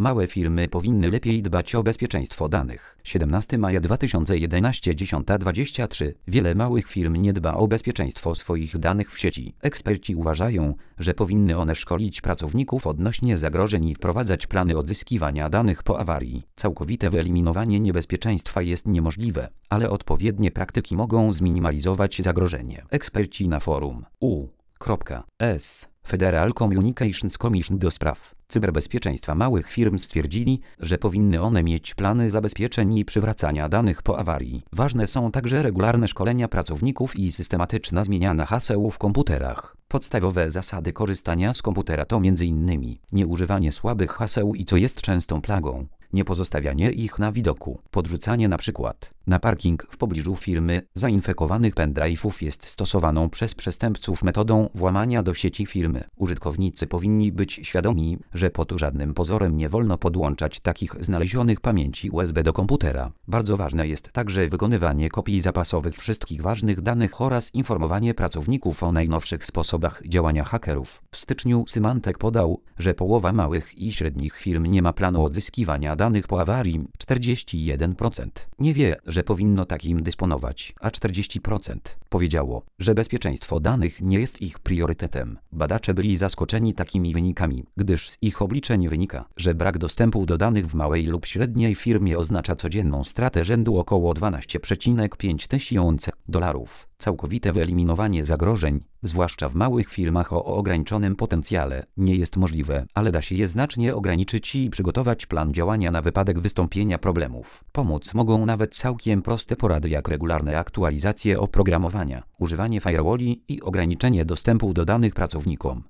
Małe firmy powinny lepiej dbać o bezpieczeństwo danych. 17 maja 2011 10:23. Wiele małych firm nie dba o bezpieczeństwo swoich danych w sieci. Eksperci uważają, że powinny one szkolić pracowników odnośnie zagrożeń i wprowadzać plany odzyskiwania danych po awarii. Całkowite wyeliminowanie niebezpieczeństwa jest niemożliwe, ale odpowiednie praktyki mogą zminimalizować zagrożenie. Eksperci na forum U.S. Federal Communications Commission do spraw cyberbezpieczeństwa małych firm stwierdzili, że powinny one mieć plany zabezpieczeń i przywracania danych po awarii. Ważne są także regularne szkolenia pracowników i systematyczna zmiana haseł w komputerach. Podstawowe zasady korzystania z komputera to m.in. nieużywanie słabych haseł i co jest częstą plagą, nie pozostawianie ich na widoku, podrzucanie np. na parking w pobliżu firmy zainfekowanych pendrive'ów jest stosowaną przez przestępców metodą włamania do sieci firmy. Użytkownicy powinni być świadomi, że pod żadnym pozorem nie wolno podłączać takich znalezionych pamięci USB do komputera. Bardzo ważne jest także wykonywanie kopii zapasowych wszystkich ważnych danych oraz informowanie pracowników o najnowszych sposobach działania hakerów. W styczniu Symantec podał, że połowa małych i średnich firm nie ma planu odzyskiwania danych po awarii. 41% nie wie, że powinno takim dysponować, a 40% powiedziało, że bezpieczeństwo danych nie jest ich priorytetem. Badacze byli zaskoczeni takimi wynikami, gdyż z ich obliczeń wynika, że brak dostępu do danych w małej lub średniej firmie oznacza codzienną stratę rzędu około $12,5 tysiąca. Całkowite wyeliminowanie zagrożeń, zwłaszcza w małych firmach o ograniczonym potencjale, nie jest możliwe, ale da się je znacznie ograniczyć i przygotować plan działania na wypadek wystąpienia problemów. Pomóc mogą nawet całkiem proste porady jak regularne aktualizacje oprogramowania, używanie firewalli i ograniczenie dostępu do danych pracownikom.